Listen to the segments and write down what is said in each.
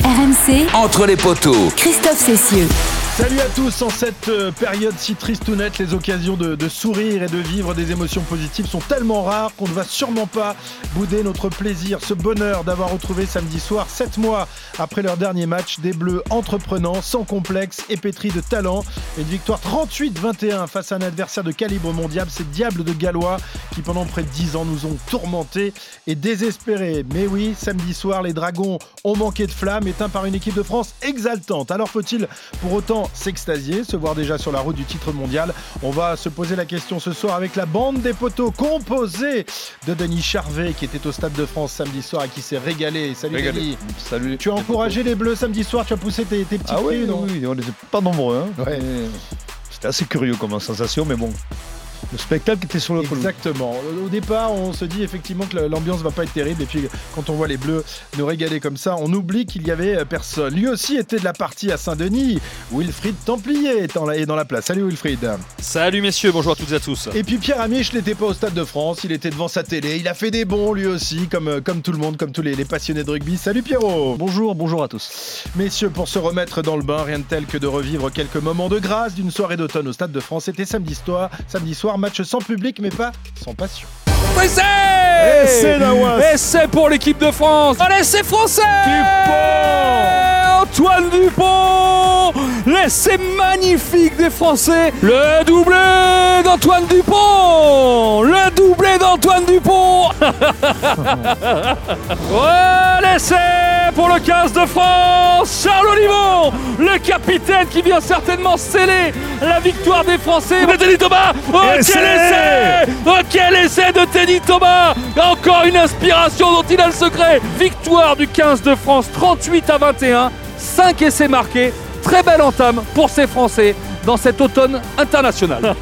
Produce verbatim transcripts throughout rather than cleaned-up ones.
R M C, Entre les poteaux, Christophe Cessieux. Salut à tous, en cette euh, période si triste ou nette, les occasions de, de sourire et de vivre des émotions positives sont tellement rares qu'on ne va sûrement pas bouder notre plaisir, ce bonheur d'avoir retrouvé samedi soir, sept mois après leur dernier match, des Bleus entreprenants, sans complexe et pétris de talent. Une victoire trente-huit vingt et un face à un adversaire de calibre mondial, ces diables de Gallois qui pendant près de dix ans nous ont tourmentés et désespérés. Mais oui, samedi soir, les Dragons ont manqué de flamme, éteints par une équipe de France exaltante. Alors faut-il pour autant s'extasier, se voir déjà sur la route du titre mondial? On va se poser la question ce soir avec la bande des poteaux composée de Denis Charvet qui était au Stade de France samedi soir et qui s'est régalé. Salut régalé. Denis. Salut. Tu as encouragé les Bleus samedi soir, tu as poussé tes, tes petits ah cris, oui, non? oui, on n'était pas nombreux. Hein. Ouais. C'était assez curieux comme sensation, mais bon. Le spectacle était sur le pelouse. Exactement. Au départ, on se dit effectivement que l'ambiance va pas être terrible. Et puis, quand on voit les Bleus nous régaler comme ça, on oublie qu'il y avait personne. Lui aussi était de la partie à Saint-Denis. Wilfried Templier est dans la, est dans la place. Salut Wilfried. Salut messieurs, bonjour à toutes et à tous. Et puis Pierre Amiche n'était pas au Stade de France. Il était devant sa télé. Il a fait des bons lui aussi, comme, comme tout le monde, comme tous les, les passionnés de rugby. Salut Pierrot. Bonjour, bonjour à tous. Messieurs, pour se remettre dans le bain, rien de tel que de revivre quelques moments de grâce d'une soirée d'automne au Stade de France. C'était samedi soir, samedi soir, match sans public mais pas sans passion. Essai Essai Nawas. Essai pour l'équipe de France. Un essai français Dupont. Antoine Dupont. L'essai magnifique des Français. Le doublé d'Antoine Dupont. Le doublé d'Antoine Dupont. Ouais, l'essai pour le quinze de France. Charles Olivon, le capitaine qui vient certainement sceller la victoire des Français. De Teddy Thomas. Oh, quel essai! Oh, quel essai de Teddy Thomas! Encore une inspiration dont il a le secret. Victoire du quinze de France, trente-huit à vingt et un. cinq essais marqués. Très belle entame pour ces Français dans cet automne international.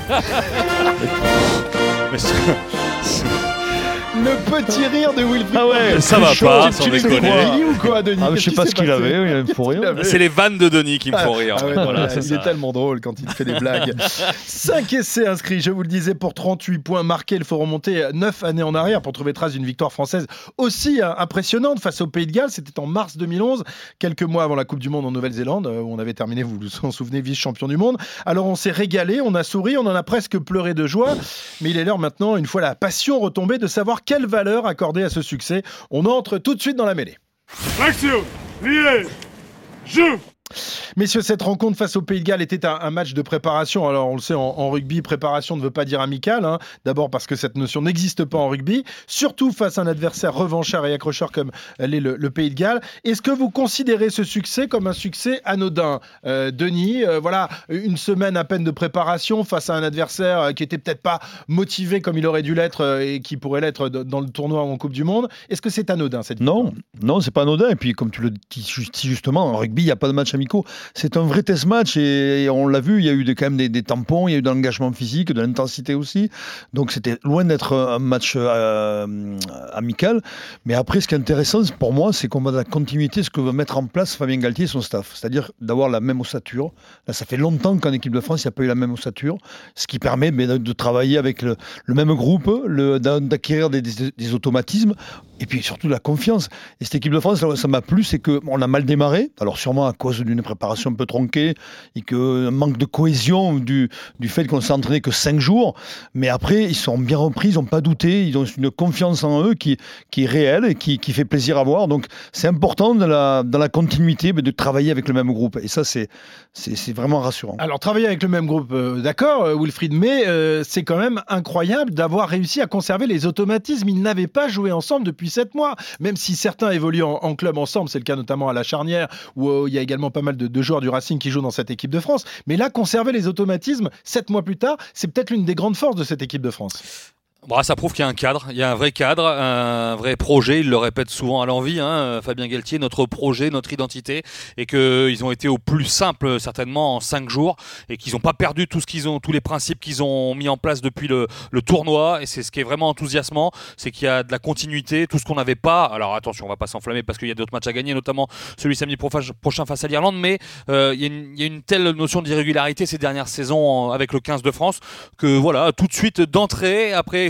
Le petit rire de Wilfried. Ah ouais, ça va chaud. pas, Tu, sans tu déconner. déconner. Ou quoi, Denis? Ah, je sais pas ce qu'il avait, il me faut rire. C'est les vannes de Denis qui me font rire. Ah ouais, voilà, voilà, c'est il ça. est tellement drôle quand il fait des blagues. cinq essais inscrits, je vous le disais, pour trente-huit points marqués. Il faut remonter neuf années en arrière pour trouver trace d'une victoire française aussi impressionnante face au Pays de Galles. C'était en mars deux mille onze, quelques mois avant la Coupe du Monde en Nouvelle-Zélande, où on avait terminé, vous vous en souvenez, vice-champion du monde. Alors on s'est régalé, on a souri, on en a presque pleuré de joie. Mais il est l'heure maintenant, une fois la passion retombée, de savoir quelle valeur accorder à ce succès. On entre tout de suite dans la mêlée. Action, lié, jeu. Messieurs, cette rencontre face au Pays de Galles était un, un match de préparation. Alors, on le sait, en, en rugby, préparation ne veut pas dire amical. Hein. D'abord parce que cette notion n'existe pas en rugby, surtout face à un adversaire revanchard et accrocheur comme l'est le, le Pays de Galles. Est-ce que vous considérez ce succès comme un succès anodin, euh, Denis? euh, Voilà, une semaine à peine de préparation face à un adversaire euh, qui était peut-être pas motivé comme il aurait dû l'être euh, et qui pourrait l'être de, dans le tournoi en Coupe du Monde. Est-ce que c'est anodin cette victoire? Non, non, c'est pas anodin. Et puis, comme tu le dis justement, en rugby, il n'y a pas de match amicaux. C'est un vrai test match et, et on l'a vu, il y a eu des, quand même des, des tampons, il y a eu de l'engagement physique, de l'intensité aussi. Donc c'était loin d'être un match euh, amical. Mais après, ce qui est intéressant pour moi, c'est qu'on va dans la continuité, ce que va mettre en place Fabien Galtier et son staff. C'est-à-dire d'avoir la même ossature. Là, ça fait longtemps qu'en équipe de France, il n'y a pas eu la même ossature. Ce qui permet mais, de, de travailler avec le, le même groupe, le, d'acquérir des, des, des automatismes. Et puis surtout la confiance. Et cette équipe de France, là, ça m'a plu, c'est qu'on a mal démarré. Alors sûrement à cause d'une préparation un peu tronquée et qu'un manque de cohésion du, du fait qu'on s'est entraîné que cinq jours. Mais après, ils sont bien repris, ils n'ont pas douté. Ils ont une confiance en eux qui, qui est réelle et qui, qui fait plaisir à voir. Donc c'est important dans la, dans la continuité de travailler avec le même groupe. Et ça, c'est, c'est, c'est vraiment rassurant. Alors travailler avec le même groupe, euh, d'accord, euh, Wilfried, mais euh, c'est quand même incroyable d'avoir réussi à conserver les automatismes. Ils n'avaient pas joué ensemble depuis sept mois, même si certains évoluent en, en club ensemble, c'est le cas notamment à la charnière, où euh, il y a également pas mal de, de joueurs du Racing qui jouent dans cette équipe de France. Mais là, conserver les automatismes sept mois plus tard, c'est peut-être l'une des grandes forces de cette équipe de France. Bon, ça prouve qu'il y a un cadre, il y a un vrai cadre, un vrai projet, il le répète souvent à l'envi, hein, Fabien Galtier, notre projet, notre identité, et qu'ils ont été au plus simple certainement en cinq jours, et qu'ils n'ont pas perdu tout ce qu'ils ont, tous les principes qu'ils ont mis en place depuis le, le tournoi, et c'est ce qui est vraiment enthousiasmant, c'est qu'il y a de la continuité, tout ce qu'on n'avait pas, alors attention, on ne va pas s'enflammer parce qu'il y a d'autres matchs à gagner, notamment celui samedi prochain face à l'Irlande, mais euh, il, y a une, il y a une telle notion d'irrégularité ces dernières saisons avec le quinze de France, que voilà, tout de suite d'entrée, après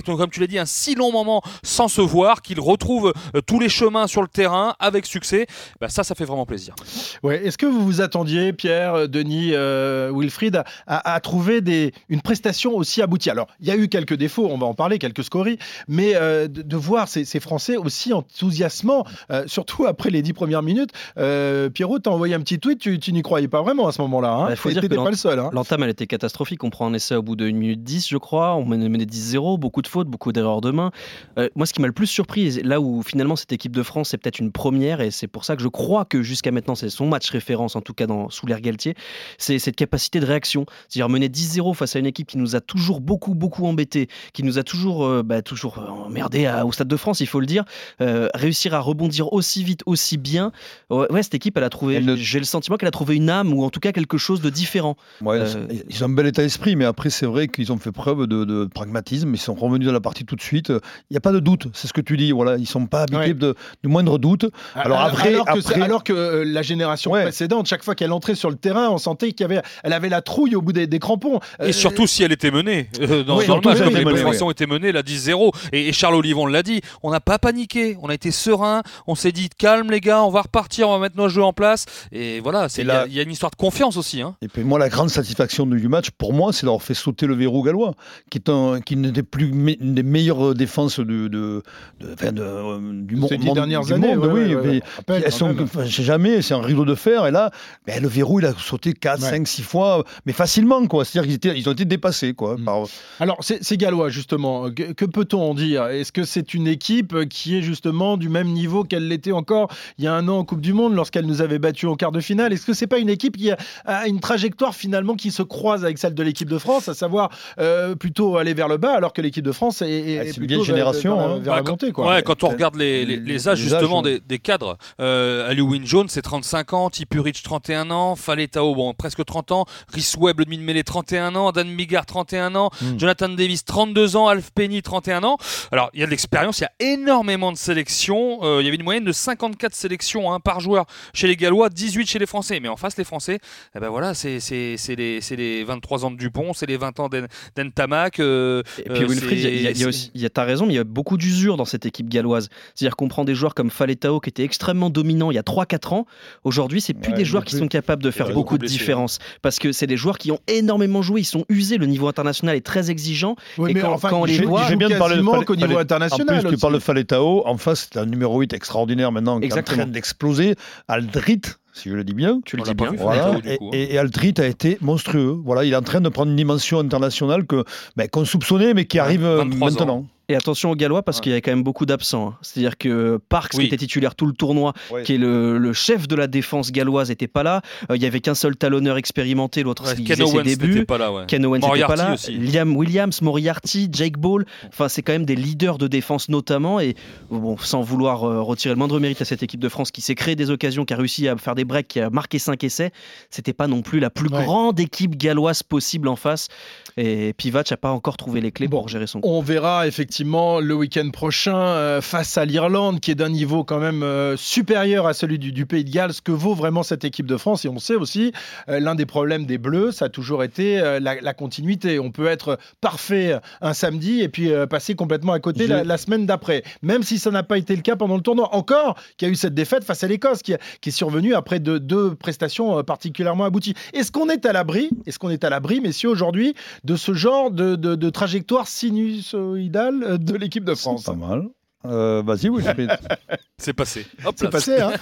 comme tu l'as dit, un si long moment sans se voir, qu'ils retrouvent euh, tous les chemins sur le terrain avec succès. Bah, ça, ça fait vraiment plaisir. Ouais. Est-ce que vous vous attendiez, Pierre, Denis, euh, Wilfried, à, à, à trouver des, une prestation aussi aboutie? Alors, il y a eu quelques défauts, on va en parler, quelques scories, mais euh, de, de voir ces, ces Français aussi enthousiasmants, euh, surtout après les dix premières minutes. Euh, Pierrot, t'as envoyé un petit tweet, tu, tu n'y croyais pas vraiment à ce moment-là. Hein. Bah, faut dire t'étais que pas le seul. Hein. L'entame, elle était catastrophique. On prend un essai au bout de une minute dix, je crois. On menait dix zéro, beaucoup de fautes, beaucoup d'erreurs de main. Euh, moi, ce qui m'a le plus surpris, là où finalement cette équipe de France, c'est peut-être une première, et c'est pour ça que je crois que jusqu'à maintenant, c'est son match référence, en tout cas dans, sous l'ère Galtier, c'est cette capacité de réaction. C'est-à-dire mener dix zéro face à une équipe qui nous a toujours beaucoup, beaucoup embêtés, qui nous a toujours, euh, bah, toujours emmerdés à, au Stade de France, il faut le dire. Euh, réussir à rebondir aussi vite, aussi bien. Ouais, ouais cette équipe, elle a trouvé, elle ne... j'ai le sentiment qu'elle a trouvé une âme, ou en tout cas quelque chose de différent. Ouais, euh... Ils ont un bel état d'esprit, mais après, c'est vrai qu'ils ont fait preuve de, de pragmatisme. Ils sont revenus dans la partie tout de suite. Il n'y a pas de doute, c'est ce que tu dis. Voilà, ils ne sont pas habités ouais. de, du moindre doute. Alors, alors, après, alors, que, après... alors que euh, la génération ouais. précédente, chaque fois qu'elle entrait sur le terrain, on sentait qu'elle avait, elle avait la trouille au bout des, des crampons. Et euh, surtout si elle était menée euh, dans, oui, dans le match, comme les Français ont été menés, la dix zéro. Et, et Charles Olivon l'a dit, on n'a pas paniqué, on a été serein, on s'est dit calme les gars, on va repartir, on va mettre nos jeux en place. Et voilà, il y, y a une histoire de confiance aussi. Hein. Et puis moi, la grande satisfaction du match, pour moi, c'est d'avoir fait sauter le verrou gallois, qui est un, qui n'était plus me, une des meilleures défenses de, de, de, enfin de, du monde. Ces dix dernières années, monde, ouais, oui. Ouais, ouais, mais ouais, elles sont, enfin, je sais jamais, c'est un rideau de fer. Et là, ben, le verrou, il a sauté quatre, cinq, six fois, mais facilement, quoi. C'est-à-dire qu'ils étaient, ils ont été dépassés, quoi. Mmh. Par... Alors, c'est, c'est gallois, justement. Que, que peut-on en dire? Est-ce que c'est une équipe qui est justement du même niveau qu'elle l'était encore il y a un an en Coupe du Monde, lorsqu'elle nous avait battus en quart de finale? Est-ce que c'est pas une équipe qui a, a une trajectoire finalement qui se croise avec celle de l'équipe de France, à savoir euh, plutôt aller vers le bas, alors que l'équipe de France est, est, ah, est c'est plutôt une génération, vers, hein. vers ouais, la montée, quoi. Ouais, quand on regarde les, les, les âges, les justement, âges, des, des cadres, euh, Ali Wynne-Jones, c'est trente-cinq ans, Tipuric, trente et un ans, Faletao, bon, presque trente ans, Rhys Webb, le demi-mêlée, trente et un ans, Dan Bigard, trente et un ans, mm. Jonathan Davis, trente-deux ans, Alf Penny, trente et un ans. Alors, il y a de l'expérience, il y a énormément de sélections. Euh, il y avait une moyenne de cinquante-quatre sélections hein, par joueur chez les Gallois, dix-huit chez les Français. Mais en face, les Français, eh ben voilà, c'est, c'est, c'est, les, c'est les vingt-trois ans de Dupont, c'est les vingt ans d'Entamac. Euh, et puis, euh, Wilfried, il y a, y a aussi, y a, t'as raison, mais il y a beaucoup d'usure dans cette équipe galloise. C'est-à-dire qu'on prend des joueurs comme Faletao qui était extrêmement dominant il y a trois quatre ans. Aujourd'hui, c'est plus ouais, des joueurs qui plus. sont capables de faire beaucoup de différence. Parce que c'est des joueurs qui ont énormément joué, ils sont usés. Le niveau international est très exigeant. Oui, et mais quand, enfin, quand on les voit, j'ai bien de parler de qu'au niveau international. En plus, tu parles de Faletao. En face, c'est un numéro huit extraordinaire maintenant qui est en train d'exploser. Aldrit, si je le dis bien. Tu le dis bien. Voilà. Et, et, et Aldrit a été monstrueux. Voilà, il est en train de prendre une dimension internationale que, ben, qu'on soupçonnait, mais qui arrive maintenant. Ans. Et attention aux Gallois parce ouais. qu'il y a quand même beaucoup d'absents. Hein. C'est-à-dire que Parks, oui. qui était titulaire tout le tournoi, oui. qui est le, le chef de la défense galloise, n'était pas là. Euh, il n'y avait qu'un seul talonneur expérimenté, l'autre ouais, il faisait ses débuts. Pas là, ouais. Ken Owens n'était pas là. Aussi. Liam Williams, Moriarty, Jake Ball. Enfin, c'est quand même des leaders de défense notamment. Et bon, sans vouloir euh, retirer le moindre mérite à cette équipe de France qui s'est créé des occasions, qui a réussi à faire des breaks, qui a marqué cinq essais, c'était pas non plus la plus ouais. grande équipe galloise possible en face. Et Pivac n'a pas encore trouvé les clés bon, pour gérer son coup. On verra effectivement le week-end prochain euh, face à l'Irlande qui est d'un niveau quand même euh, supérieur à celui du, du Pays de Galles, ce que vaut vraiment cette équipe de France. Et on sait aussi, euh, l'un des problèmes des Bleus, ça a toujours été euh, la, la continuité. On peut être parfait un samedi et puis euh, passer complètement à côté Je... la, la semaine d'après, même si ça n'a pas été le cas pendant le tournoi. Encore qu'il y a eu cette défaite face à l'Écosse qui, qui est survenue après de, deux prestations euh, particulièrement abouties. Est-ce qu'on est à l'abri, est-ce qu'on est à l'abri, messieurs, aujourd'hui, de ce genre de, de, de trajectoire sinusoïdale de l'équipe de France? C'est pas mal. Euh, vas-y, oui. C'est passé. Hop, c'est passé, hein.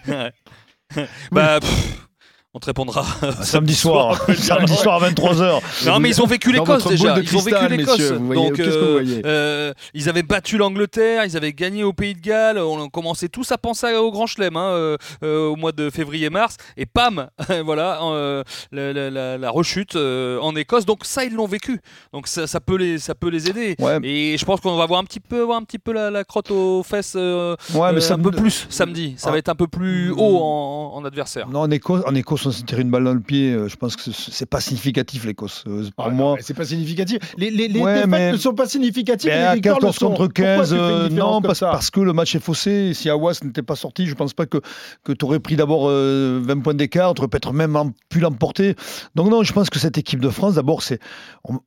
Bah, pff, on te répondra samedi soir, samedi soir à vingt-trois heures. Non, mais ils ont vécu l'Écosse déjà. De ils ont vécu l'Écosse. Messieurs, vous voyez, donc, qu'est-ce que vous voyez euh, ils avaient battu l'Angleterre, ils avaient gagné au Pays de Galles. On commençait tous à penser au Grand Chelem hein, euh, euh, au mois de février-mars. Et pam, voilà, euh, la, la, la, la rechute euh, en Écosse. Donc ça, ils l'ont vécu. Donc ça, ça peut les, ça peut les aider. Ouais. Et je pense qu'on va voir un petit peu, voir un petit peu la, la crotte aux fesses. Euh, ouais, mais euh, ça un me... peu plus samedi. Ça ah. va être un peu plus haut en, en adversaire. Non, en Écosse, en Écosse, on s'est tiré une balle dans le pied. Je pense que c'est pas significatif l'Écosse. Pour ah, moi, non, c'est pas significatif. Les, les, les ouais, défaites mais... ne sont pas significatives. Mais les à quatorze contre quinze, euh, non, parce, parce que le match est faussé. Si Aouas n'était pas sorti, je pense pas que que tu aurais pris d'abord euh, vingt points d'écart. Tu aurais peut-être même pu l'emporter. Donc non, je pense que cette équipe de France, d'abord, c'est on,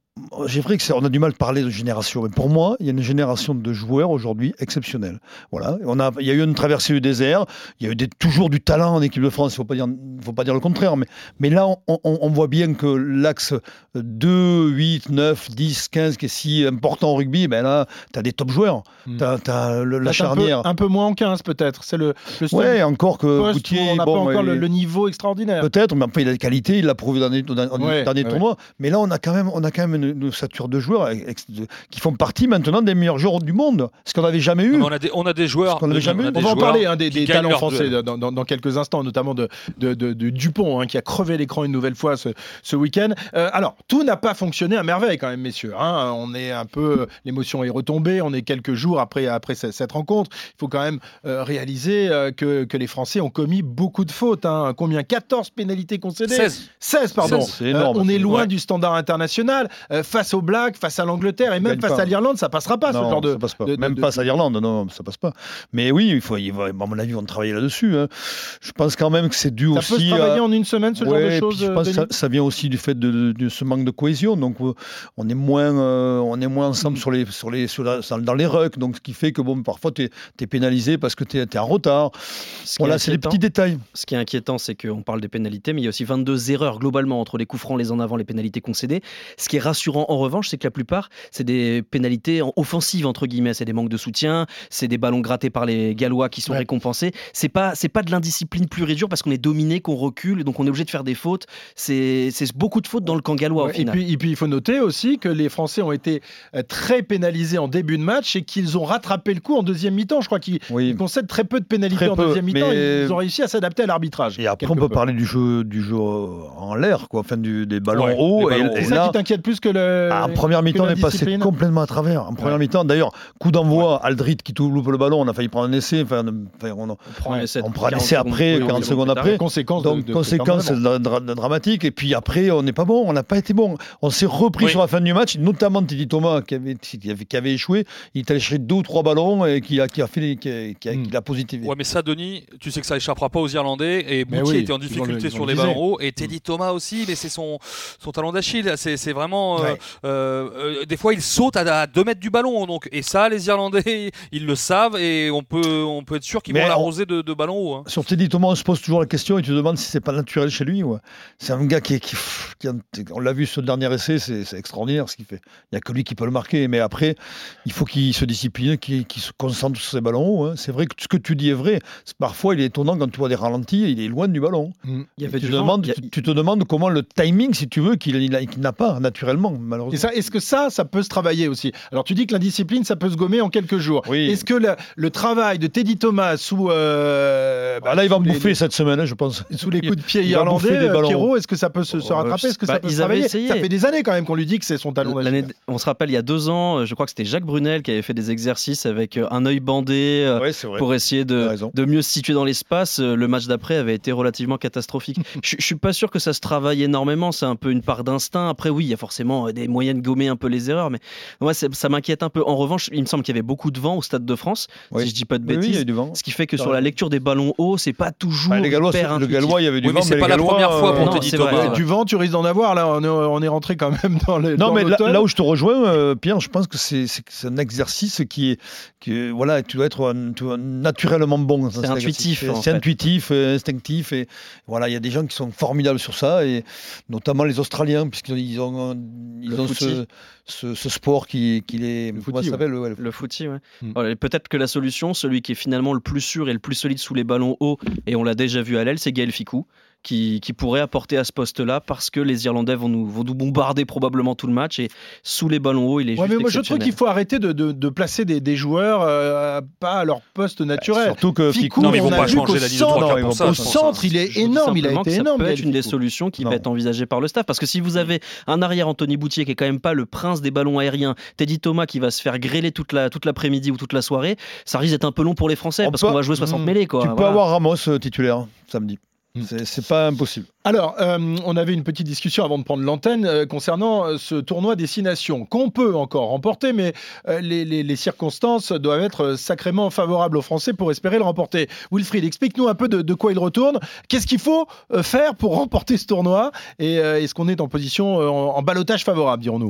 j'ai vrai que c'est, on a du mal à parler de génération, mais pour moi, il y a une génération de joueurs aujourd'hui exceptionnelle. Voilà, on a, il y a eu une traversée du désert, il y a eu des, toujours du talent en équipe de France. Il faut pas dire, faut pas dire le contraire, mais mais là, on, on, on voit bien que l'axe deux, huit, neuf, dix, quinze qui est si important au rugby, ben là, t'as des top joueurs, Mm. t'as, t'as le, la Un charnière. peu, un peu moins en quinze peut-être. C'est le, le seul Ouais, encore que poste Goutier, où on n'a bon, pas encore il- le, le niveau extraordinaire. Peut-être, mais enfin, il a des qualités, il l'a prouvé dans les, dans, dans les Ouais, derniers ouais. tournois. Mais là, on a quand même, on a quand même une, une ossature de joueurs ex- de- qui font partie maintenant des meilleurs joueurs du monde, ce qu'on n'avait jamais eu. Non, mais on, a des, on a des joueurs. Parce qu'on avait Denis, jamais on a eu. des On va en joueurs parler hein, des, qui des gagnent talents leur français duel. dans, dans- dans quelques instants, notamment de, de- de- de Dupont hein, qui a crevé l'écran une nouvelle fois ce, ce week-end. Euh, alors, tout n'a pas fonctionné à merveille quand même, messieurs. hein. On est un peu, l'émotion est retombée. On est quelques jours après, après cette, cette rencontre. Il faut quand même euh, réaliser euh, que, que les Français ont commis beaucoup de fautes. hein. Combien quatorze pénalités concédées seize. seize, pardon. seize, c'est énorme. Euh, on est loin Ouais. du standard international. Euh, face aux Blacks, face à l'Angleterre et même gagne face pas. à l'Irlande, ça passera pas non, ce genre de. ça passe pas. de- de- Même de- pas à l'Irlande, non, ça passe pas. Mais oui, il faut, il va, à mon avis, on travailler là-dessus. hein. Je pense quand même que c'est dû Ça aussi. peut se travailler à- en une semaine, ce Ouais, genre de puis choses. je pense que Denis ça, ça vient aussi du fait de, de- de ce manque de cohésion. Donc, euh, on est moins, euh, on est moins ensemble sur les, sur les, sur la- dans les rucks. Donc, ce qui fait que bon, parfois, tu es pénalisé parce que tu es en retard. Ce qui est Voilà, c'est les inquiétant- petits détails. Ce qui est inquiétant, c'est qu'on parle des pénalités, mais il y a aussi vingt-deux erreurs globalement entre les coups francs, les en avant, les pénalités concédées. Ce qui est rassurant en revanche, c'est que la plupart, c'est des pénalités en offensive, entre guillemets. C'est des manques de soutien, c'est des ballons grattés par les Gallois qui sont Ouais. récompensés. C'est pas, c'est pas de l'indiscipline pure et dure parce qu'on est dominé, qu'on recule, donc on est obligé de faire des fautes. C'est c'est beaucoup de fautes dans le camp gallois Ouais, au et, final. puis, et puis il faut noter aussi que les Français ont été euh, très pénalisés en début de match et qu'ils ont rattrapé le coup en deuxième mi-temps. Je crois qu'ils Oui. ils concèdent très peu de pénalités Très en peu, deuxième mi-temps. mais- Ils ont réussi à s'adapter à l'arbitrage. Et après, quelque on peut peu. parler du jeu, du jeu en l'air, quoi, enfin du, des ballons Ouais, hauts. des Et, ballons et C'est ça là, qui t'inquiète plus que le. ah, en première mi-temps, on la est passé discipline. complètement à travers. En première Ouais. mi-temps, d'ailleurs, coup d'envoi, Aldrit qui tout loupe le ballon, on a failli prendre un essai. Enfin, enfin, on, On prend un essai, on prend un quarante essai après, secondes, quarante oui, secondes oui, après. Conséquence Donc, de, de- conséquence, c'est de- dra- dra- dramatique. Et puis après, on n'est pas bon, on n'a pas été bon. On s'est repris Oui. sur la fin du match, notamment Teddy Thomas qui avait, qui avait, qui avait échoué. Il est allé chercher deux ou trois ballons et qui a, qui a fait, qui a, qui a, Mm. qui l'a positivé. Ouais, mais ça, Denis, tu sais que ça échappera pas aux Irlandais. Et Mais Boutier oui, était en ils ont difficulté le- ils sur ont les le ballons visé. hauts. Et Teddy Thomas aussi, mais c'est son, son talon d'Achille. C'est, c'est vraiment. euh, Ouais. euh, euh, des fois, il saute à deux mètres du ballon. Donc, et ça, les Irlandais, ils le savent. Et on peut, on peut être sûr qu'ils Mais vont on- l'arroser de, de ballons hauts. hein. Sur Teddy Thomas, on se pose toujours la question et tu te demandes si c'est pas naturel chez lui. Ouais. C'est un gars qui, est- qui, qui a- on l'a vu sur le dernier essai, c'est c'est extraordinaire ce qu'il fait. Il n'y a que lui qui peut le marquer. Mais après, il faut qu'il se discipline, qu'il qu'il se concentre sur ses ballons hauts. hein. C'est vrai que ce que tu dis est vrai. C'est- Parfois, il est étonnant quand tu vois des ralentis, il est loin du ballon. Mm. Il y avait Tu du te, vent, demandes, il y a- tu, tu te demandes comment le timing, si tu veux, qu'il il a- qu'il n'a pas naturellement, malheureusement. Et ça, est-ce que ça, ça peut se travailler aussi? Alors tu dis que l'indiscipline, ça peut se gommer en quelques jours. Oui. Est-ce que le, le travail de Teddy Thomas sous, euh, Ah, là, il va sous me les- bouffer cette semaine, hein, je pense. sous les coups de pied Il va bouffer irlandais, des euh, ballons. Pierrot, est-ce que ça peut se, se Oh, rattraper? Est-ce que ça bah, peut se ils avaient travailler? essayé. Ça fait des années quand même qu'on lui dit que c'est son talon L'année- d'Achille. on se rappelle, il y a deux ans, euh, je crois que c'était Jacques Brunel qui avait fait des exercices avec euh, un œil bandé euh, Ouais, c'est vrai. pour essayer de, T'as raison. de mieux se situer dans l'espace. Euh, Le match d'après avait été relativement catastrophique. Je je suis pas sûr que ça se travaille énormément, c'est un peu une part d'instinct. Après, oui, il y a forcément euh, des moyens de gommer un peu les erreurs, mais moi, c'est- ça m'inquiète un peu. En revanche, il me semble qu'il y avait beaucoup de vent au Stade de France, Oui. si je dis pas de Oui, oui, il y bêtises. a du vent. Ce qui fait que T'as sur la raison. lecture des ballons hauts, c'est pas toujours Bah, les Gallois, hyper c'est- le intuitif. Gallois, il y avait du Oui, vent. mais c'est les pas la Gallois, première fois pour non, Teddy c'est vrai, Thomas. c'est hein. vrai. Du vent, tu risques d'en avoir. Là, on est, on est rentré quand même dans le. Non, dans mais là, l'automne. là où je te rejoins, euh, Pierre, je pense que c'est c'est que c'est un exercice qui est, qui est- voilà, tu dois être un- tu dois naturellement bon. dans C'est cet intuitif, exercice. en C'est fait. intuitif, euh, instinctif, et voilà, il y a des gens qui sont formidables sur ça, et notamment les Australiens, puisqu'ils ont, ils Le ont footy. ce, ce, ce sport qui, qui les, Le comment footy, ça s'appelle, ouais, le- Le footy, ouais. Hmm. Voilà, et peut-être que la solution, celui qui est finalement le plus sûr et le plus solide sous les ballons hauts, et on l'a déjà vu à l'aile, c'est Gaël Fickou, qui, qui pourrait apporter à ce poste-là parce que les Irlandais vont nous, vont nous bombarder probablement tout le match, et sous les ballons hauts, il est Ouais, juste mais moi je trouve exceptionnel. qu'il faut arrêter de, de, de placer des, des joueurs euh, pas à leur poste naturel. Surtout que Fickou, Fickou, Non, mais ils on vont a pas vu changer qu'au la ligne de centre- trois non, quarts ils pour vont ça. pas Au je pense, centre, hein. il est Je vous dis énorme, il a simplement été que ça énorme. peut Gaël être une des Fickou. solutions qui Non. peut être envisagée par le staff. Parce que si vous avez un arrière, Anthony Boutier, qui est quand même pas le prince des ballons aériens, Teddy Thomas qui va se faire grêler toute, la, toute l'après-midi ou toute la soirée, ça risque d'être un peu long pour les Français On parce peut- qu'on va jouer soixante Mmh. mêlées. Quoi. tu peux Voilà. avoir Ramos euh, titulaire hein, samedi. Mm. C'est c'est pas impossible. Alors, euh, on avait une petite discussion avant de prendre l'antenne euh, concernant euh, ce tournoi Destination qu'on peut encore remporter, mais euh, les, les- les circonstances doivent être euh, sacrément favorables aux Français pour espérer le remporter. Wilfried, explique-nous un peu de, de quoi il retourne. Qu'est-ce qu'il faut euh, faire pour remporter ce tournoi? Et euh, est-ce qu'on est en position euh, en, en ballottage favorable, dirons-nous?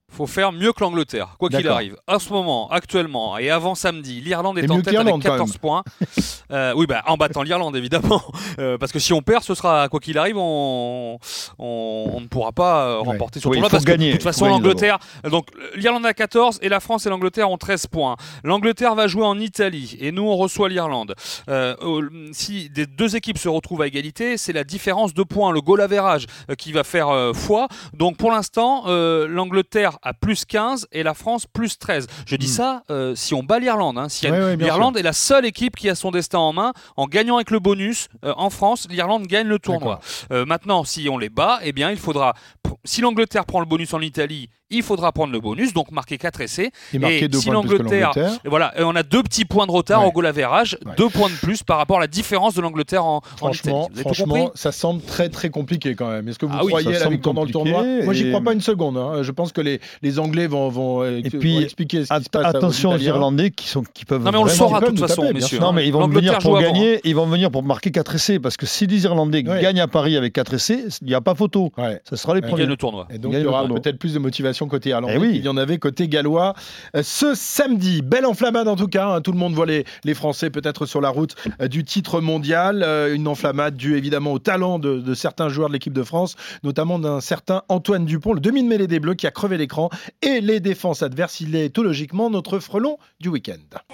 faut faire mieux que l'Angleterre, quoi qu'il D'accord. arrive. À ce moment, actuellement, et avant samedi, l'Irlande est Et en mieux tête avec qu'Irlande, quand quatorze points. Euh, oui, bah, en battant l'Irlande, évidemment. Euh, parce que si on perd, ce sera, quoi qu'il arrive, on, on, on ne pourra pas euh, remporter Ouais. ce Oui, tournoi. il faut Parce gagner, que de toute il faut façon, gagner l'Angleterre. Donc, l'Irlande a quatorze et la France et l'Angleterre ont treize points. L'Angleterre va jouer en Italie et nous, on reçoit l'Irlande. Euh, si des deux équipes se retrouvent à égalité, c'est la différence de points, le goal average, euh, qui va faire euh, foi. Donc, pour l'instant, euh, l'Angleterre a plus quinze et la France plus treize. Je dis Mm. ça euh, si on bat l'Irlande. Hein. Si Ouais, ouais, bien L'Irlande est la seule équipe qui a son destin en main. En gagnant avec le bonus, euh, en France, l'Irlande gagne le tournoi. Euh, maintenant, si on les bat, eh bien, il faudra. Si l'Angleterre prend le bonus en Italie, il faudra prendre le bonus, donc marquer quatre essais. Et marquer deux si points de plus que l'Angleterre, l'Angleterre. et voilà, et on a deux petits points de retard Ouais. au goal average, Ouais. deux points de plus par rapport à la différence de l'Angleterre en, en Italie. Franchement, Vous avez tout franchement compris ça semble très très compliqué quand même. Est-ce que vous Ah oui, croyez ça à la semble victoire dans le compliqué tournoi? Moi, j'y et- crois pas une seconde. Hein. Je pense que les, les Anglais vont, vont, euh, Et vont puis, expliquer ce qui Att- se passe aux attention aux Italiens. Irlandais qui, sont, qui peuvent. Non mais on le vraiment- saura ils de peuvent toute nous façon, taper, bien messieurs. sûr. Non, mais ils vont L'Angleterre venir pour joue avant, hein. gagner, ils vont venir pour marquer quatre essais. Parce que si les Irlandais Ouais. gagnent à Paris avec quatre essais, il n'y a pas photo. Ouais. Ce sera les Ouais. Ils premiers. gagnent le tournoi. Et donc, Il il y gagne aura le tournoi. peut-être plus de motivation côté irlandais Eh oui. qu'il y en avait côté gallois. Euh, Ce samedi, belle enflammade en tout cas. Hein. Tout le monde voit les, les Français peut-être sur la route euh, du titre mondial. Euh, une enflammade due évidemment au talent de, de certains joueurs de l'équipe de France, notamment d'un certain Antoine Dupont, le demi de mêlée des Bleus qui a crevé l'écran et les défenses adverses. Il est tout logiquement notre frelon du week-end.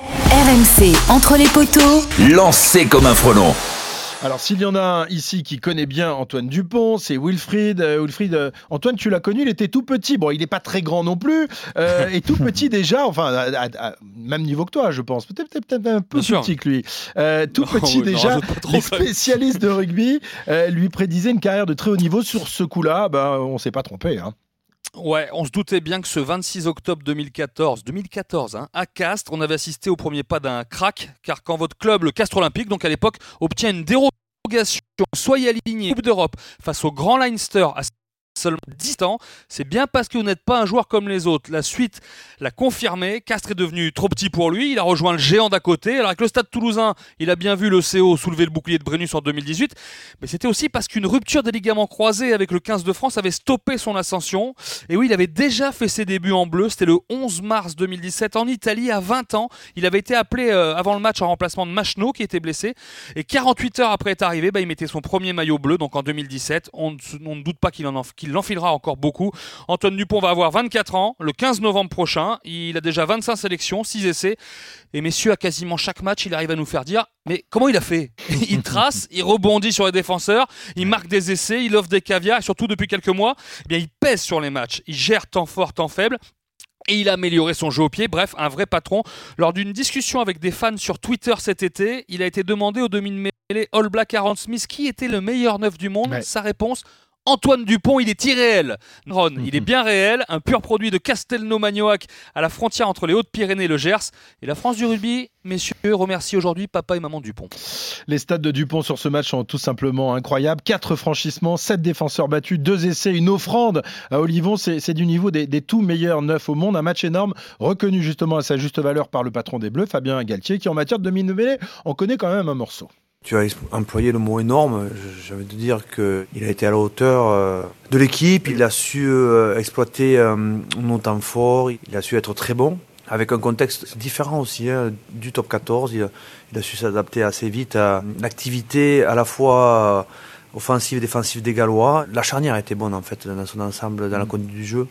R M C, entre les poteaux, Lancé comme un frelon. Alors, s'il y en a un ici qui connaît bien Antoine Dupont, c'est Wilfried. Euh, Wilfried, euh, Antoine, tu l'as connu, il était tout petit. Bon, il n'est pas très grand non plus. Euh, et tout petit déjà, enfin, à, à- à même niveau que toi, je pense. Peut-être peut-être un peu Bien plus sûr. petit que lui. Euh, tout Non, petit ouais, non, déjà, rajoute pas trop, les quand même. spécialistes de rugby euh, lui prédisaient une carrière de très haut niveau. Sur ce coup-là, ben, on ne s'est pas trompé. Hein. Ouais, on se doutait bien que ce vingt-six octobre deux mille quatorze, deux mille quatorze hein, à Castres, on avait assisté au premier pas d'un crack, car quand votre club, le Castres Olympique, donc à l'époque, obtient une dérogation, soyez aligné, Coupe d'Europe, face au Grand Leinster à seulement dix ans, c'est bien parce que vous n'êtes pas un joueur comme les autres. La suite l'a confirmé, Castres est devenu trop petit pour lui, il a rejoint le géant d'à côté. Alors avec le Stade Toulousain, il a bien vu le C O soulever le bouclier de Brennus en deux mille dix-huit, mais c'était aussi parce qu'une rupture des ligaments croisés avec le quinze de France avait stoppé son ascension. Et oui, il avait déjà fait ses débuts en bleu, c'était le onze mars deux mille dix-sept en Italie à vingt ans. Il avait été appelé euh, avant le match en remplacement de Machno qui était blessé. Et quarante-huit heures après être arrivé, bah, il mettait son premier maillot bleu, donc en deux mille dix-sept. On ne, on ne doute pas qu'il en, enf- qu'il l'enfilera encore beaucoup. Antoine Dupont va avoir vingt-quatre ans, le quinze novembre prochain. Il a déjà vingt-cinq sélections, six essais. Et messieurs, à quasiment chaque match, il arrive à nous faire dire mais comment il a fait? Il trace, il rebondit sur les défenseurs, il marque des essais, il offre des caviars et surtout depuis quelques mois, eh bien, il pèse sur les matchs. Il gère temps fort, temps faible. Et il a amélioré son jeu au pied, bref, un vrai patron. Lors d'une discussion avec des fans sur Twitter cet été, il a été demandé au demi de mêlée All Black Aaron Smith qui était le meilleur neuf du monde. Ouais. Sa réponse, Antoine Dupont, il est irréel. Ron, il est bien réel, un pur produit de Castelnau-Magnoac à la frontière entre les Hautes-Pyrénées et le Gers. Et la France du rugby, messieurs, remercie aujourd'hui papa et maman Dupont. Les stats de Dupont sur ce match sont tout simplement incroyables. Quatre franchissements, sept défenseurs battus, deux essais, une offrande à Olivon. C'est, c'est du niveau des, des tout meilleurs neufs au monde. Un match énorme, reconnu justement à sa juste valeur par le patron des Bleus, Fabien Galtier, qui en matière de demi-mêlée, on connaît quand même un morceau. Tu as employé le mot énorme. J'ai envie de dire qu'il a été à la hauteur euh, de l'équipe. Il a su euh, exploiter euh, nos temps forts. Il a su être très bon. Avec un contexte différent aussi hein, du top quatorze. Il a, il a su s'adapter assez vite à l'activité à la fois offensive et défensive des Gallois. La charnière était bonne en fait dans son ensemble, dans la conduite du jeu.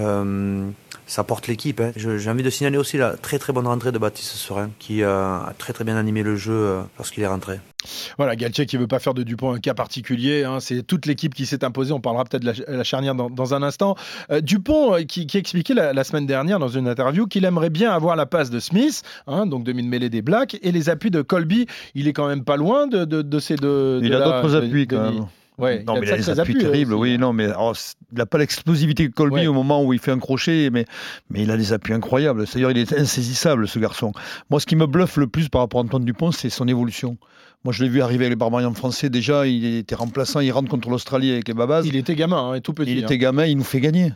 Euh, ça porte l'équipe. Hein. Je, j'ai envie de signaler aussi la très très bonne rentrée de Baptiste Serin qui euh, a très très bien animé le jeu euh, lorsqu'il est rentré. Voilà, Galtier qui ne veut pas faire de Dupont un cas particulier. Hein, c'est toute l'équipe qui s'est imposée. On parlera peut-être de la, la charnière dans, dans un instant. Euh, Dupont euh, qui, qui expliquait la, la semaine dernière dans une interview qu'il aimerait bien avoir la passe de Smith, hein, donc demi de mêlée des Blacks, et les appuis de Colby. Il est quand même pas loin de, de, de ces deux. Il de a la- d'autres de- appuis de- quand de- même. Ouais, non, il a mais de il a des sacrés appuis appuis, terribles, aussi, oui, hein. non, mais alors, il n'a pas l'explosivité que Colby Ouais. au moment où il fait un crochet, mais, mais il a des appuis incroyables. C'est-à-dire, il est insaisissable, ce garçon. Moi, ce qui me bluffe le plus par rapport à Antoine Dupont, c'est son évolution. Moi, je l'ai vu arriver avec les Barbarians français. Déjà, il était remplaçant, il rentre contre l'Australie avec les Babas. Il était gamin, hein, tout petit. Il hein. était gamin, il nous fait gagner.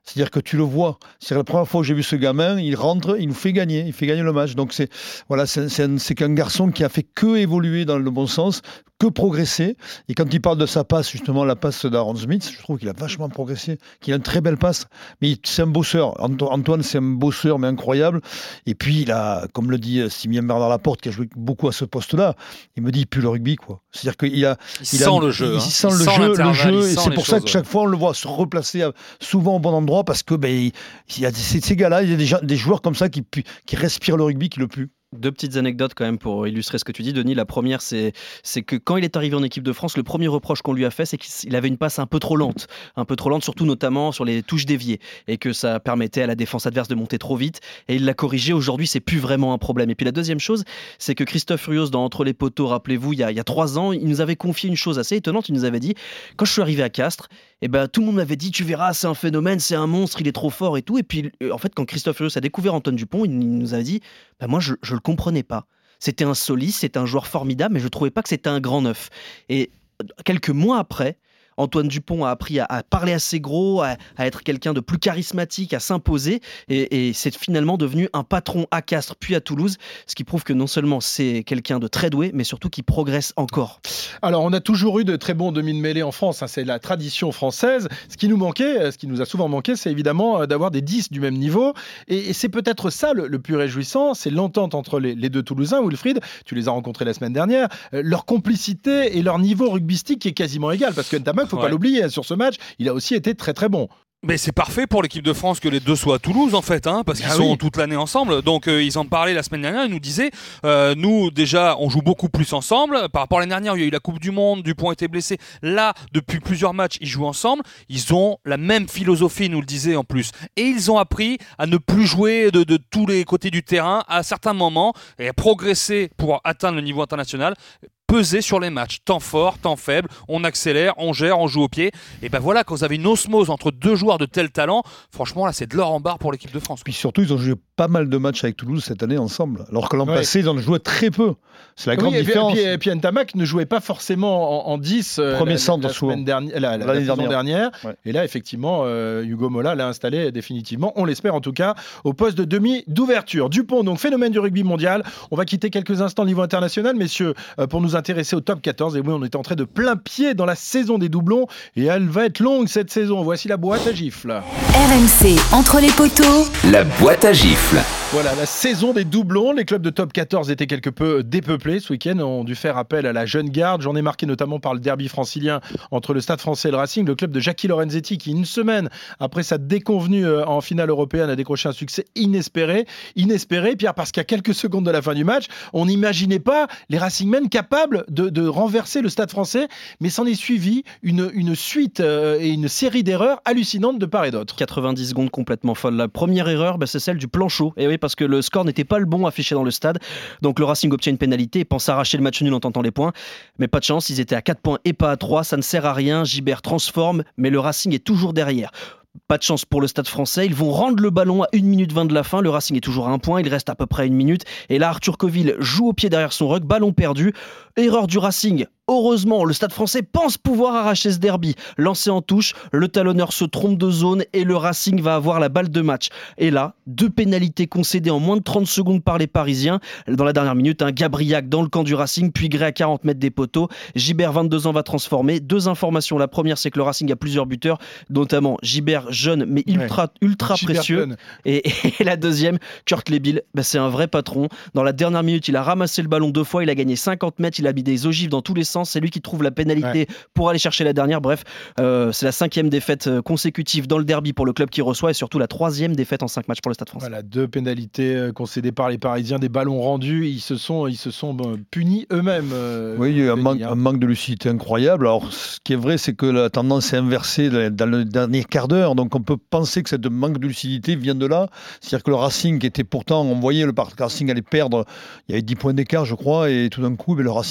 C'est-à-dire que tu le vois. C'est la première fois que j'ai vu ce gamin, il rentre, il nous fait gagner, il fait gagner le match. Donc c'est voilà, c'est, c'est, un, c'est qu'un garçon qui a fait que évoluer dans le bon sens, que progresser. Et quand il parle de sa passe, justement la passe d'Aaron Smith, je trouve qu'il a vachement progressé, qu'il a une très belle passe. Mais il, c'est un bosseur. Antoine, c'est un bosseur, mais incroyable. Et puis il a, comme le dit Simien Bernard Laporte, qui a joué beaucoup à ce poste-là, il me dit il pue le rugby, quoi. C'est-à-dire qu'il a, il, il sent a, le jeu, il, hein. il sent il le sent jeu, le jeu. Et c'est pour ça choses, que chaque ouais. fois on le voit se replacer souvent au bon endroit, parce que ben, il, il y a ces, ces gars-là, il y a des, gens, des joueurs comme ça qui, qui respirent le rugby, qui le puent. Deux petites anecdotes quand même pour illustrer ce que tu dis, Denis. La première, c'est, c'est que quand il est arrivé en équipe de France, le premier reproche qu'on lui a fait, c'est qu'il avait une passe un peu trop lente. Un peu trop lente, surtout notamment sur les touches déviées. Et que ça permettait à la défense adverse de monter trop vite. Et il l'a corrigé. Aujourd'hui, c'est plus vraiment un problème. Et puis la deuxième chose, c'est que Christophe Furios, dans Entre les poteaux, rappelez-vous, il y a, il y a trois ans, il nous avait confié une chose assez étonnante. Il nous avait dit, quand je suis arrivé à Castres, eh ben, tout le monde m'avait dit, tu verras, c'est un phénomène, c'est un monstre, il est trop fort et tout. Et puis, en fait, quand Christophe Furios a découvert Antoine Dupont, il nous avait dit, ben, moi, je ne le comprenais pas. C'était un soliste, c'était un joueur formidable, mais je ne trouvais pas que c'était un grand neuf. Et quelques mois après, Antoine Dupont a appris à, à parler assez gros, à, à être quelqu'un de plus charismatique, à s'imposer, et, et c'est finalement devenu un patron à Castres puis à Toulouse, ce qui prouve que non seulement c'est quelqu'un de très doué, mais surtout qui progresse encore. Alors on a toujours eu de très bons demi de mêlée en France, hein, c'est la tradition française. Ce qui nous manquait, ce qui nous a souvent manqué, c'est évidemment d'avoir des dix du même niveau, et, et c'est peut-être ça le, le plus réjouissant, c'est l'entente entre les, les deux Toulousains. Wilfried, tu les as rencontrés la semaine dernière, euh, leur complicité et leur niveau rugbystique qui est quasiment égal, parce que Ntamak, faut ouais. pas l'oublier, sur ce match, il a aussi été très très bon. Mais c'est parfait pour l'équipe de France que les deux soient à Toulouse en fait, hein, parce qu'ils ah sont oui. toute l'année ensemble. Donc euh, ils en parlaient la semaine dernière, ils nous disaient, euh, nous déjà on joue beaucoup plus ensemble. Par rapport à l'année dernière où il y a eu la Coupe du Monde, Dupont était blessé. Là, depuis plusieurs matchs, ils jouent ensemble. Ils ont la même philosophie, ils nous le disaient en plus. Et ils ont appris à ne plus jouer de, de tous les côtés du terrain à certains moments et à progresser pour atteindre le niveau international. Peser sur les matchs, temps fort, temps faible, on accélère, on gère, on joue au pied. Et ben voilà, quand vous avez une osmose entre deux joueurs de tel talent, franchement là c'est de l'or en barre pour l'équipe de France. Puis surtout ils ont joué pas mal de matchs avec Toulouse cette année ensemble, alors que l'an ouais. passé ils en jouaient très peu. C'est la grande oui, et différence. Puis, et puis, puis Ntamak ne jouait pas forcément en, en dix euh, Premier la, centre la, semaine dernière, la, la, la saison dernière. dernière. Ouais. Et là effectivement euh, Hugo Mola l'a installé définitivement, on l'espère en tout cas, au poste de demi d'ouverture. Dupont, donc phénomène du rugby mondial. On va quitter quelques instants au niveau international, messieurs, euh, pour nous intéresser au top quatorze. Et oui, on est entré de plein pied dans la saison des doublons et elle va être longue cette saison. Voici la boîte à gifles. R M C, entre les poteaux. La boîte à gifles. Voilà, la saison des doublons. Les clubs de top quatorze étaient quelque peu dépeuplés ce week-end. Ont dû faire appel à la jeune garde. J'en ai marqué notamment par le derby francilien entre le Stade Français et le Racing. Le club de Jackie Lorenzetti qui, une semaine après sa déconvenue en finale européenne, a décroché un succès inespéré. Inespéré, Pierre, parce qu'à quelques secondes de la fin du match, on n'imaginait pas les Racingmen capables de, de renverser le Stade Français. Mais s'en est suivi une, une suite euh, et une série d'erreurs hallucinantes de part et d'autre. quatre-vingt-dix secondes complètement folles. La première erreur, bah, c'est celle du plan chaud. Et oui, parce que le score n'était pas le bon affiché dans le stade. Donc le Racing obtient une pénalité et pense arracher le match nul en tentant les points. Mais pas de chance, ils étaient à quatre points et pas à trois. Ça ne sert à rien. Gibert transforme, mais le Racing est toujours derrière. Pas de chance pour le Stade Français, ils vont rendre le ballon à une minute vingt de la fin, le Racing est toujours à un point, il reste à peu près une minute, et là Arthur Coville joue au pied derrière son ruck, ballon perdu, erreur du Racing. Heureusement, le Stade Français pense pouvoir arracher ce derby. Lancé en touche, le talonneur se trompe de zone et le Racing va avoir la balle de match. Et là, deux pénalités concédées en moins de trente secondes par les Parisiens. Dans la dernière minute, un Gabriac dans le camp du Racing, puis Gray à quarante mètres des poteaux. Gibert, vingt-deux ans, va transformer. Deux informations. La première, c'est que le Racing a plusieurs buteurs, notamment Gibert, jeune mais ultra, ouais. ultra précieux. Et, et la deuxième, Kurt Lebil, bah, c'est un vrai patron. Dans la dernière minute, il a ramassé le ballon deux fois, il a gagné cinquante mètres, il a mis des ogives dans tous les sens. C'est lui qui trouve la pénalité ouais. pour aller chercher la dernière. Bref, euh, c'est la cinquième défaite consécutive dans le derby pour le club qui reçoit et surtout la troisième défaite en cinq matchs pour le Stade Français. Voilà, deux pénalités concédées par les Parisiens, des ballons rendus. Ils se sont, ils se sont bon, punis eux-mêmes. Euh, oui, il y a un, man- un manque de lucidité incroyable. Alors, ce qui est vrai, c'est que la tendance est inversée dans le dernier quart d'heure. Donc, on peut penser que cette manque de lucidité vient de là. C'est-à-dire que le Racing, qui était pourtant, on voyait le Racing allait perdre, il y avait dix points d'écart, je crois, et tout d'un coup, mais le Racing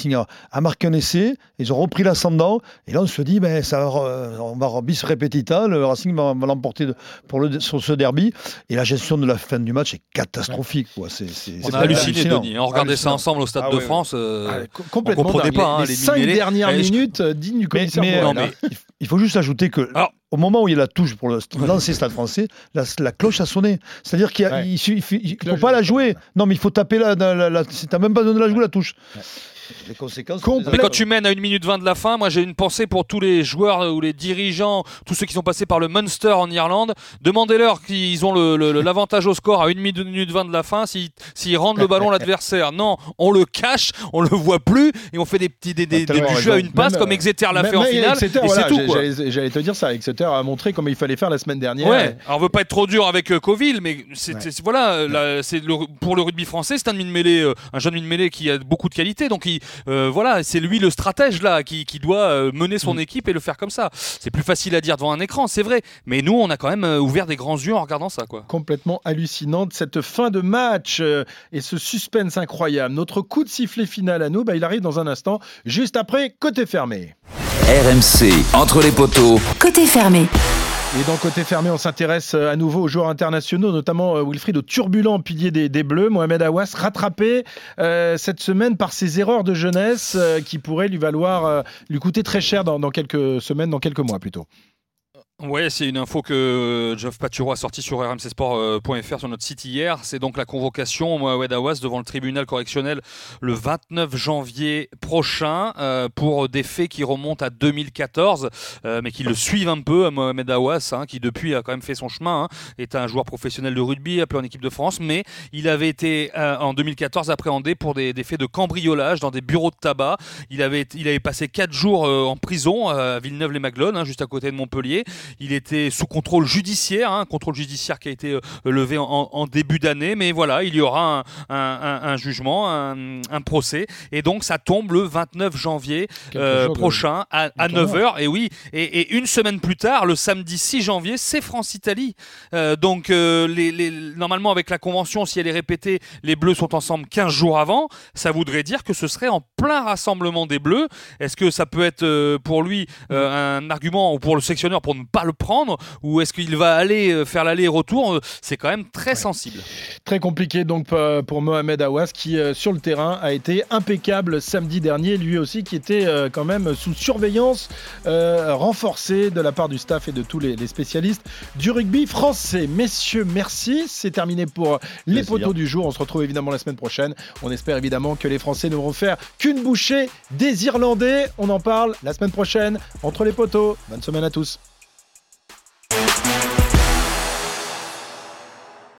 Racing a, a marqué un essai, ils ont repris l'ascendant, et là on se dit, ben, ça, on va bis repetita, le Racing va, va l'emporter de, pour le, sur ce derby, et la gestion de la fin du match est catastrophique. Quoi. C'est, c'est, on c'est a halluciné, hallucinant. Denis. On regardait hallucinant. ça ensemble au Stade ah, de ouais, France. Euh, ah, complètement. On comprenait pas. Les, hein, les les cinq mini-mêlées. dernières Et minutes euh, dignes du commissaire. Mais, mais, Bourrel, euh, hein. mais il faut juste ajouter que Alors, au moment où il y a la touche pour le lancer Stade français, la, la cloche a sonné. C'est-à-dire qu'il Ouais. ne faut pas la jouer. Non, mais il faut taper la. la, la, la tu n'as même pas donné la jouer, la touche. Ouais. Les conséquences. Complètement. Mais quand tu mènes à une minute vingt de la fin, moi j'ai une pensée pour tous les joueurs ou les dirigeants, tous ceux qui sont passés par le Munster en Irlande. Demandez-leur qu'ils ont le, le, l'avantage au score à une minute vingt de la fin, s'ils, s'ils rendent le ballon à l'adversaire. Non, on le cache, on le voit plus et on fait des petits des, des, des, du jeu à une passe même, comme Exeter l'a même, fait en finale. Exeter, et voilà, c'est tout. Quoi. J'allais, j'allais te dire ça. Exeter a montré comment il fallait faire la semaine dernière. Ouais. Alors on veut pas être trop dur avec euh, Coville, mais c'est, ouais. c'est, voilà, là, c'est le, pour le rugby français, c'est un demi-mêlée, euh, un jeune demi-mêlée qui a beaucoup de qualité. Donc il, euh, voilà. C'est lui le stratège là qui, qui doit mener son équipe et le faire comme ça. C'est plus facile à dire devant un écran, c'est vrai. Mais nous, on a quand même ouvert des grands yeux en regardant ça, quoi. Complètement hallucinante cette fin de match euh, et ce suspense incroyable. Notre coup de sifflet final à nous, bah, il arrive dans un instant, juste après Côté Fermé. R M C entre les poteaux. Côté Fermé. Et dans Côté Fermé, on s'intéresse à nouveau aux joueurs internationaux, notamment Wilfried, au turbulent pilier des, des Bleus, Mohamed Aouas, rattrapé euh, cette semaine par ses erreurs de jeunesse euh, qui pourraient lui valoir, euh, lui coûter très cher dans, dans quelques semaines, dans quelques mois plutôt. Ouais, c'est une info que Geoff Paturo a sortie sur r m c sport point f r sur notre site hier. C'est donc la convocation Mohamed Aouas devant le tribunal correctionnel le vingt-neuf janvier prochain euh, pour des faits qui remontent à deux mille quatorze, euh, mais qui le suivent un peu. Mohamed Aouas, hein, qui depuis a quand même fait son chemin, hein, est un joueur professionnel de rugby appelé en équipe de France, mais il avait été euh, en deux mille quatorze appréhendé pour des, des faits de cambriolage dans des bureaux de tabac. Il avait, il avait passé quatre jours euh, en prison euh, à Villeneuve-les-Maglones, hein, juste à côté de Montpellier. Il était sous contrôle judiciaire, un hein, contrôle judiciaire qui a été euh, levé en, en début d'année, mais voilà, il y aura un, un, un, un jugement, un, un procès, et donc ça tombe le vingt-neuf janvier euh, prochain de... à, à neuf heures, et oui, et, et une semaine plus tard, le samedi six janvier, c'est France-Italie. Euh, donc euh, les, les, normalement avec la convention, si elle est répétée, les Bleus sont ensemble quinze jours avant, ça voudrait dire que ce serait en plein rassemblement des Bleus. Est-ce que ça peut être euh, pour lui euh, un argument, ou pour le sélectionneur pour ne pas le prendre, ou est-ce qu'il va aller faire l'aller-retour? C'est quand même très ouais. sensible. Très compliqué donc pour Mohamed Aouas qui euh, sur le terrain a été impeccable samedi dernier, lui aussi qui était euh, quand même sous surveillance euh, renforcée de la part du staff et de tous les, les spécialistes du rugby français. Messieurs, merci. C'est terminé pour les Plaisir. Poteaux du jour. On se retrouve évidemment la semaine prochaine. On espère évidemment que les Français ne vont faire qu'une bouchée des Irlandais. On en parle la semaine prochaine entre les poteaux. Bonne semaine à tous.